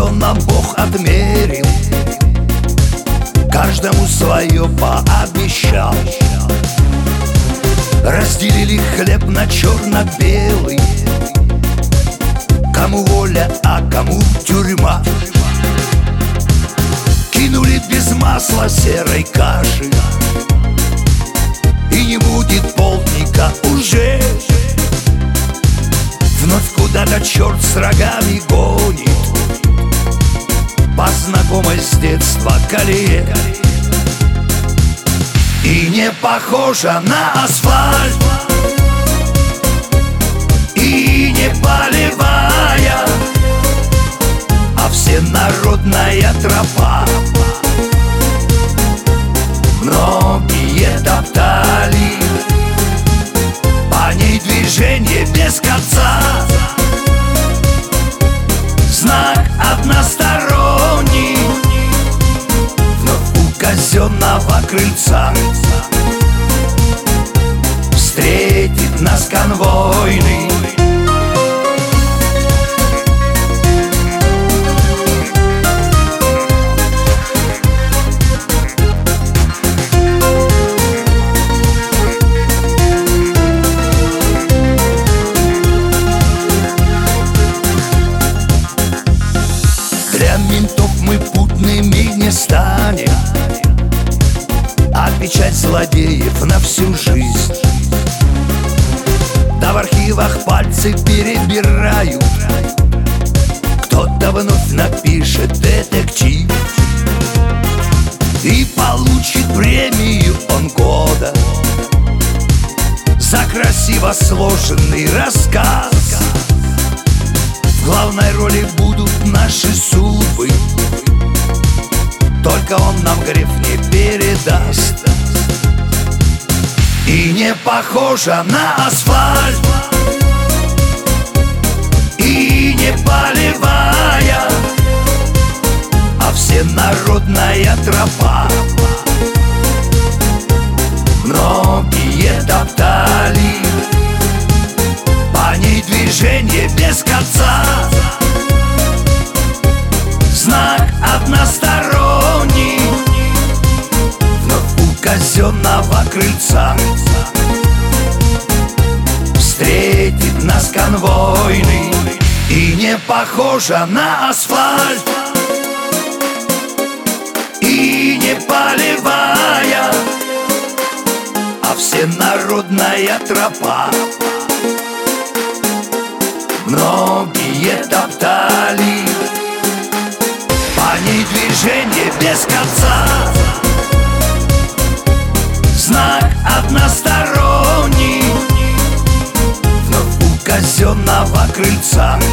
все нам Бог отмерил, каждому свое пообещал. Разделили хлеб на черно-белый, кому воля, а кому тюрьма. Кинули без масла серой каши, и не будет полдника уже. Вновь куда-то черт с рогами гонит по знакомой с детства колее. И не похожа на асфальт, и не полевая, а всенародная тропа. Многие топтали по ней движение без конца. Знак односторонний вновь у казенного крыльца. Встретит нас конвойный, для ментов мы путными не станем, а печать злодеев на всю жизнь. Да в архивах пальцы перебирают, кто-то вновь напишет детектив и получит премию он года за красиво сложенный рассказ. В главной роли будут наши судьбы, только он нам гриф не передаст. И не похожа на асфальт, и не полевая, а всенародная тропа. Многие топтали по ней движение без конца. Знак односторонний вновь у казенного крыльца. Встретит нас конвойный, и не похожа на асфальт, и не полевая, а всенародная тропа. Многие топтали по ней движение без конца. Знак односторонний вновь у казенного крыльца.